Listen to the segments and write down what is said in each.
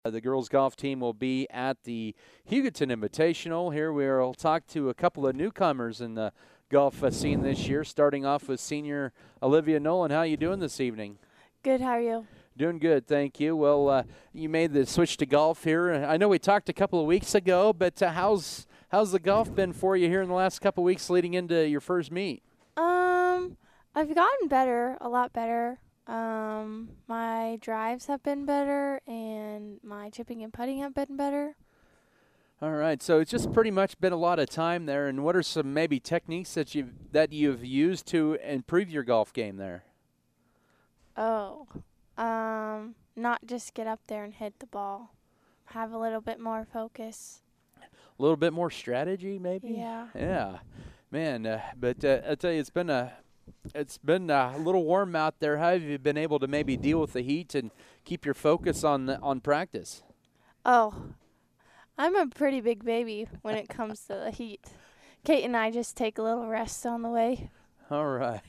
The girls golf team will be at the Hugoton Invitational. Here we'll talk to a couple of newcomers in the golf scene this year, starting off with senior Olivia Nolan. How you doing this evening? Good, how are you? Doing good, thank you. Well, you made the switch to golf here. I know we talked a couple of weeks ago, but how's the golf been for you here in the last couple of weeks leading into your first meet? I've gotten better, a lot better. My drives have been better, and my chipping and putting have been better. All right, so it's just pretty much been a lot of time there. And what are some maybe techniques that you've used to improve your golf game there? Oh, not just get up there and hit the ball. Have a little bit more focus. A little bit more strategy, maybe. Yeah. Yeah, man. But I tell you, it's been a little warm out there. How have you been able to maybe deal with the heat and keep your focus on practice? Oh, I'm a pretty big baby when it comes to the heat. Kate and I just take a little rest on the way. All right.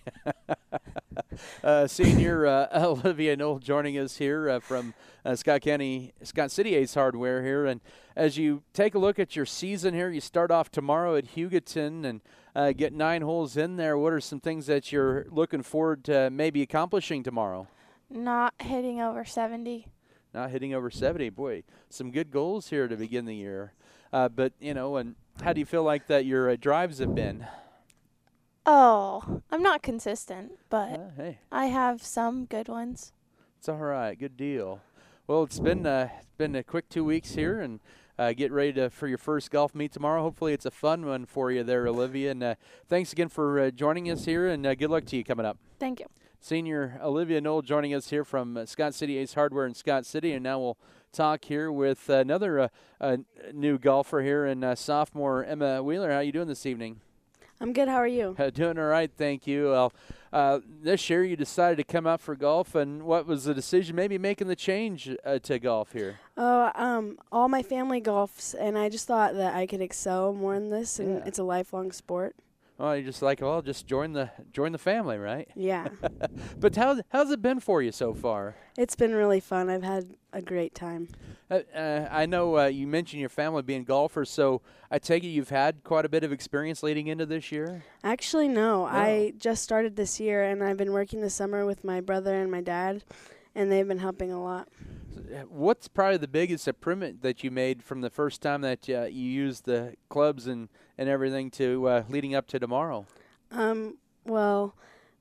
Senior Olivia Knoll joining us here from Scott City Ace Hardware here. And as you take a look at your season here, you start off tomorrow at Hugoton and get 9 holes in there. What are some things that you're looking forward to maybe accomplishing tomorrow? Not hitting over 70. Not hitting over 70. Boy, some good goals here to begin the year. But, and how do you feel like that your drives have been? Oh, I'm not consistent, but Hey, I have some good ones. it's all right. Good deal. Well, it's been a quick 2 weeks here, and get ready for your first golf meet tomorrow. Hopefully it's a fun one for you there, Olivia. And thanks again for joining us here, and good luck to you coming up. Thank you. Senior Olivia Knoll joining us here from Scott City Ace Hardware in Scott City. And now we'll talk here with another new golfer here, and sophomore Emma Wheeler. How you doing this evening? I'm good. How are you? Doing all right, thank you. Well, this year you decided to come out for golf, and what was the decision maybe making the change to golf here? All my family golfs, and I just thought that I could excel more in this, and Yeah. it's a lifelong sport. Oh, you're just like, well, just join the family, right? Yeah. But how's it been for you so far? It's been really fun. I've had a great time. I know you mentioned your family being golfers, so I take it you've had quite a bit of experience leading into this year? Actually, no. Oh. I just started this year, and I've been working this summer with my brother and my dad, and they've been helping a lot. What's probably the biggest improvement that you made from the first time that you used the clubs and everything to leading up to tomorrow? Well,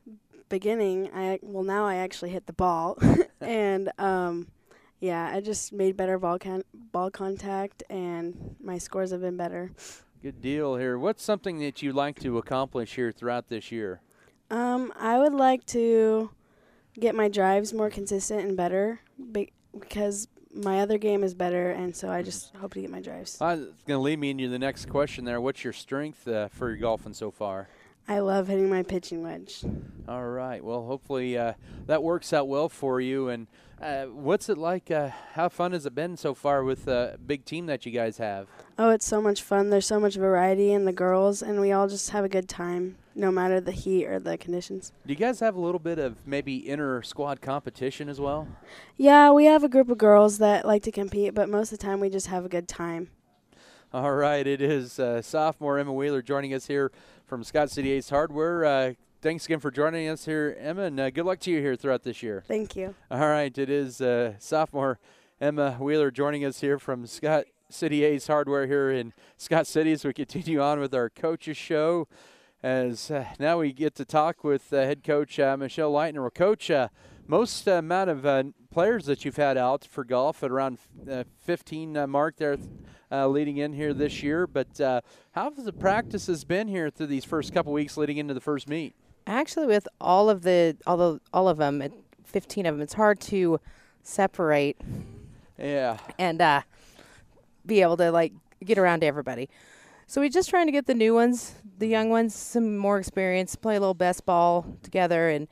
now I actually hit the ball, and yeah, I just made better ball contact, and my scores have been better. Good deal here. What's something that you like to accomplish here throughout this year? I would like to get my drives more consistent and better because my other game is better, and so I just hope to get my drives. It's going to lead me into the next question there. What's your strength for your golfing so far? I love hitting my pitching wedge. All right. Well, hopefully that works out well for you. And what's it like? How fun has it been so far with the big team that you guys have? Oh, it's so much fun. There's so much variety in the girls, and we all just have a good time, no matter the heat or the conditions. Do you guys have a little bit of maybe inter-squad competition as well? Yeah, we have a group of girls that like to compete, but most of the time we just have a good time. All right. It is sophomore Emma Wheeler joining us here from Scott City Ace Hardware. Thanks again for joining us here, Emma, and good luck to you here throughout this year. Thank you. All right. It is sophomore Emma Wheeler joining us here from Scott City Ace Hardware here in Scott City as we continue on with our coaches show. As now we get to talk with head coach Michelle Leitner. Well, Coach, most amount of players that you've had out for golf at around 15 mark there leading in here this year. But how have the practices been here through these first couple weeks leading into the first meet? Actually, with all of them, 15 of them, it's hard to separate. Yeah. And be able to get around to everybody. So we're just trying to get the new ones, the young ones, some more experience, play a little best ball together, and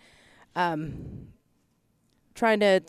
trying to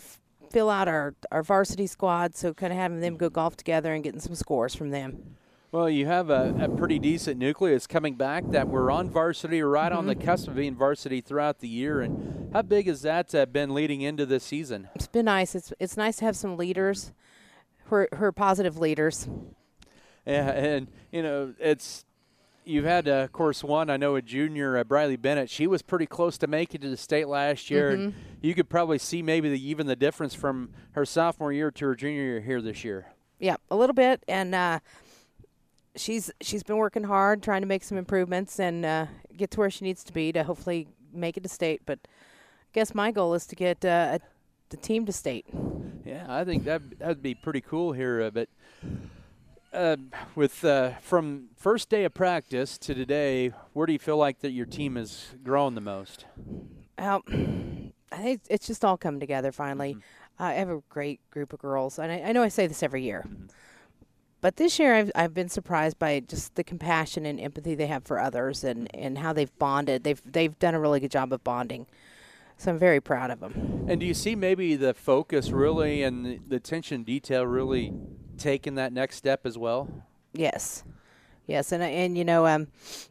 fill out our varsity squad. So kind of having them go golf together and getting some scores from them. Well, you have a pretty decent nucleus coming back that we're on varsity or right on the cusp of being varsity throughout the year. And how big has that been leading into this season? It's been nice. It's nice to have some leaders who are positive leaders. Yeah, and, you've had, of course, one, I know a junior, Briley Bennett. She was pretty close to making it to the state last year. And you could probably see maybe even the difference from her sophomore year to her junior year here this year. Yeah, a little bit. And she's been working hard, trying to make some improvements and get to where she needs to be to hopefully make it to state. But I guess my goal is to get the team to state. Yeah, I think that'd be pretty cool here. But from first day of practice to today, where do you feel like that your team has grown the most? I think it's just all come together finally. I have a great group of girls, and I know I say this every year. But this year I've been surprised by just the compassion and empathy they have for others and how they've bonded. They've done a really good job of bonding. So I'm very proud of them. And do you see maybe the focus really and the attention to detail really taking that next step as well? Yes. And I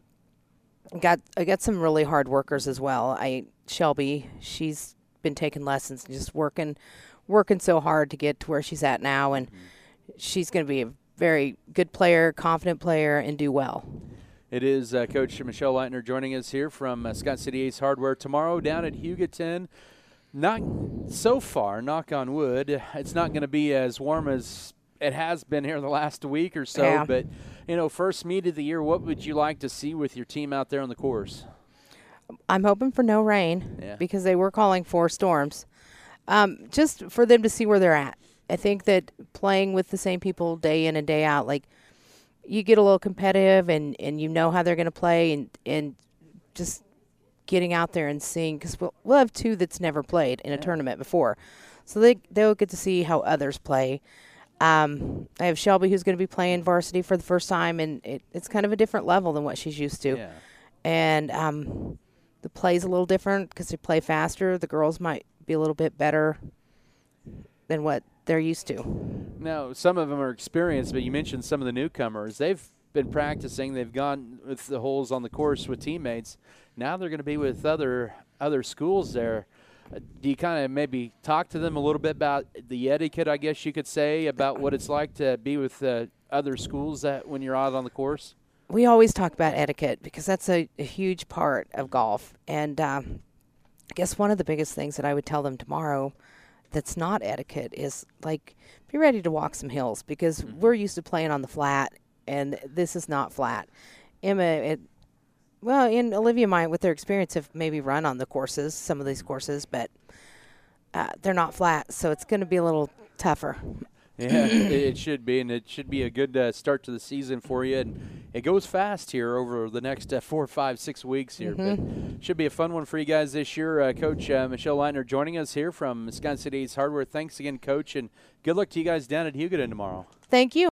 got some really hard workers as well. Shelby, she's been taking lessons, just working so hard to get to where she's at now, and she's going to be a very good player, confident player, and do well. It is Coach Michelle Leitner joining us here from Scott City Ace Hardware. Tomorrow down at Hugoton. Not so far, knock on wood, it's not going to be as warm as it has been here the last week or so. Yeah. But, first meet of the year, what would you like to see with your team out there on the course? I'm hoping for no rain because they were calling for storms. Just for them to see where they're at. I think that playing with the same people day in and day out, like, you get a little competitive and you know how they're going to play and just getting out there and seeing, because we'll have two that's never played in a tournament before. So they'll get to see how others play. I have Shelby who's going to be playing varsity for the first time, and it's kind of a different level than what she's used to. Yeah. And the play's a little different because they play faster. The girls might be a little bit better than what they're used to. Now, some of them are experienced, but you mentioned some of the newcomers. They've been practicing. They've gone with the holes on the course with teammates. Now they're going to be with other schools there. Do you kind of maybe talk to them a little bit about the etiquette, I guess you could say, about what it's like to be with other schools that when you're out on the course? We always talk about etiquette because that's a huge part of golf. And I guess one of the biggest things that I would tell them tomorrow that's not etiquette is, like, be ready to walk some hills because we're used to playing on the flat, and this is not flat. Emma, and Olivia might, with their experience, have maybe run on the courses, some of these courses, but they're not flat, so it's going to be a little tougher. Yeah, it should be, and it should be a good start to the season for you. And it goes fast here over the next 4, 5, 6 weeks here. But should be a fun one for you guys this year. Coach Michelle Leitner joining us here from Scott City Ace Hardware. Thanks again, Coach, and good luck to you guys down at Hugoton tomorrow. Thank you.